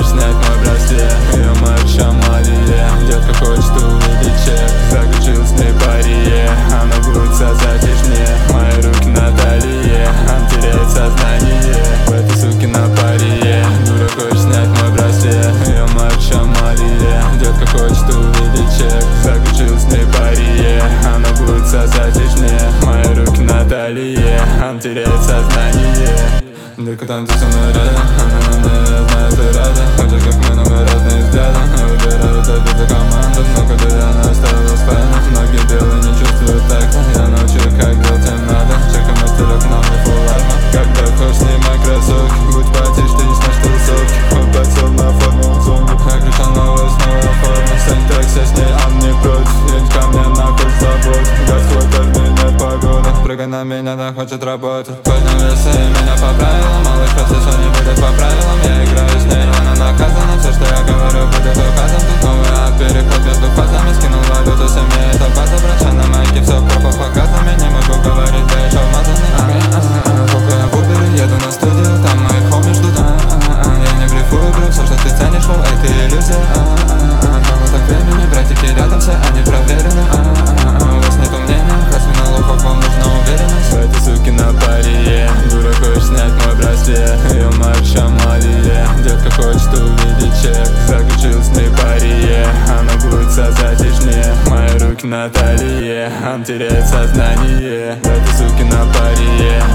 снять мой браслет, ее марша Мария. Детка хочет увидеть чек, заключил с ней пари. Она будет сосать лишь мне, мои руки на талии. Она теряет сознание в этой суке на паре. Дура хочет снять мой браслет, ее марша Мария. Детка хочет увидеть чек, заключил с ней пари. Она будет сосать лишь мне, мои руки на талии. Она теряет сознание. Детка танцуй со мной рядом, она на мне, я знаю, ты рада. Хочешь, как мы, но мы разные взгляды. Не выбираю тебя за команду, но когда я наставил спальню, ноги белые не чувствуют такта. Я научу, как делать им надо. Чекай мастерок, нам не фуларма. Когда хочешь, снимай кроссовки, будь потише, ты не знаешь тусовки. Он подсел на форму зомби, окричал новая снова форма. Стань так, с ней, а мне против. Едь ко мне на курс забот, господарь меня погода. Прыгай на меня, она хочет работать. Поднял весы и меня поправил. Малыш процесса не будет по правилам. Я играю с ней, она наказана. Все, что я говорю, будет указан. Тут новый переход между фазами. Скинул валюту, семья, это база. Врача на майке, все пропал показами. Не могу говорить, да еще вмазанный. Похуй я в Убере, еду на студию. Там мои хоми ждут. Я не блефую, бро, все, что ты ценишь, шоу, это иллюзия. Мало так времени, братики рядом, все они проверены. У вас нету мнения, раз на лохов, вам нужна уверенность. В этой суке на паре, дура хочет снять мой браслет, ее марша Мария. Детка хочет увидеть чек, заключил с ней пари. Она будет сосать лишь мне, мои руки на талии. Она теряет сознание в этой суке на паре.